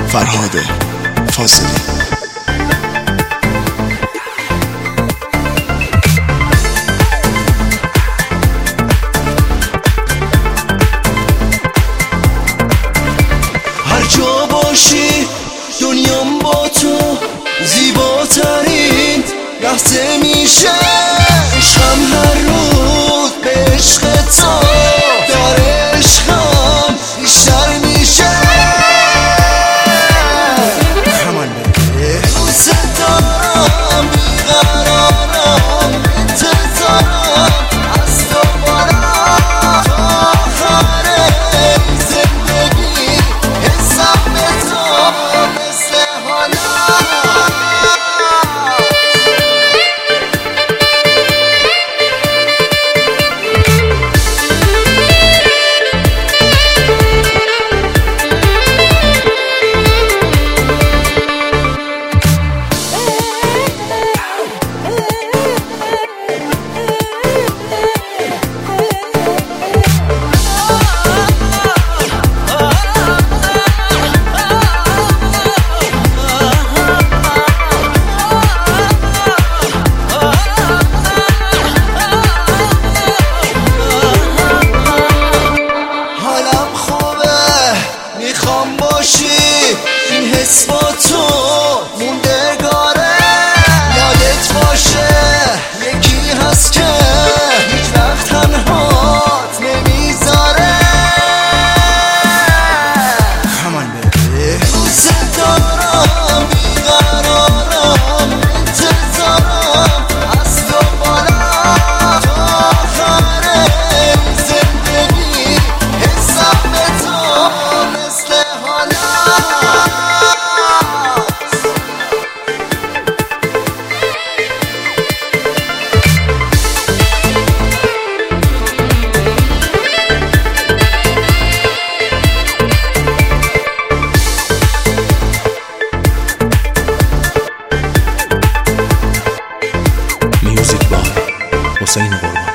فرهاد فاضلی. هر جا باشی دنیام با تو زیباترین لحظه میشه. عشقم هر روز به عشق تو در عشقم بیشتر میشه. دوست دارم بیقرارم انتظارم از دوبارم تا آخر زندگی حسم به تو مثل این حس با تو موندگاره. یادت باشه یکی هست که هیچ وقت تنهات نمیذاره. دوست دارم بیقرارم انتظارم از دوبارم تا آخر زندگی حسم به تو مثل میوزیک بای حسین قربان.